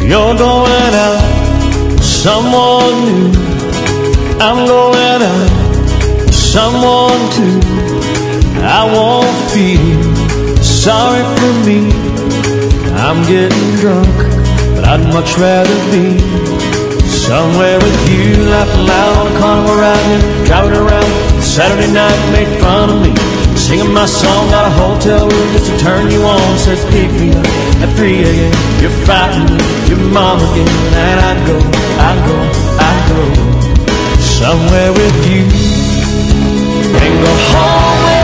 You're going out with someone new. I'm going out with someone too. I won't feel sorry for me. I'm getting drunk, but I'd much rather be somewhere with you, laughing loud on a carnival ride, driving around Saturday night, made fun of me, singing my song, got a hotel room just to turn you on, says pick me up at 3 a.m. You're fighting with your mom again, and I'd go somewhere with you, and go home.